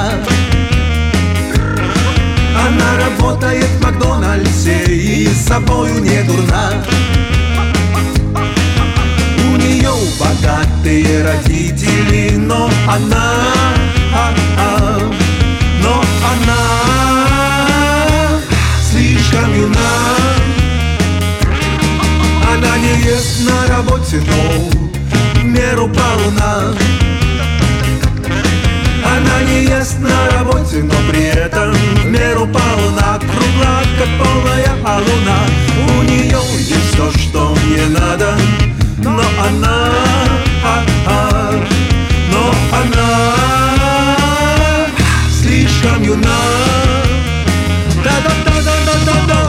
дурна. Она работает в Макдональдсе и с собою не дурна. У нее богатые родители, но она слишком юна. Она не ест на работе, но в меру полна. Она не ест на работе, но при этом в меру полна. Кругла, как полная луна. У нее есть все, что мне надо, но она слишком юна. Да-да-да-да-да-да-да.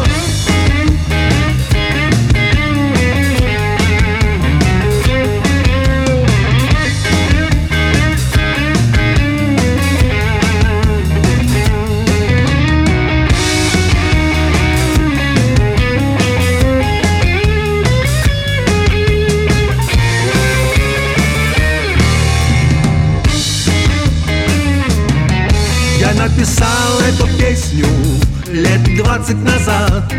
Я написал эту песню лет 20 назад.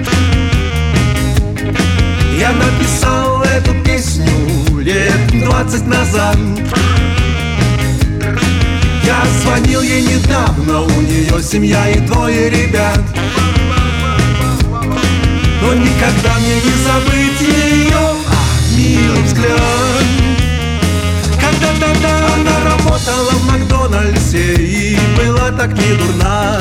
Я написал эту песню лет 20 назад. Я звонил ей недавно, у нее семья и 2 ребят. Но никогда мне не забыть ее милый взгляд. Когда-то она работала в Макдональдсе и была так не дурна.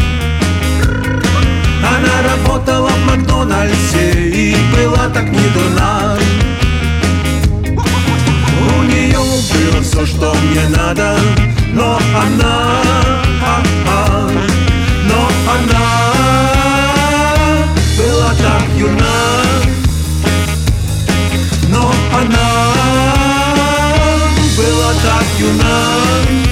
Она работала в Макдональдсе и была так не дурна. У нее было все, что мне надо, но она была так юна. Но она была так юна.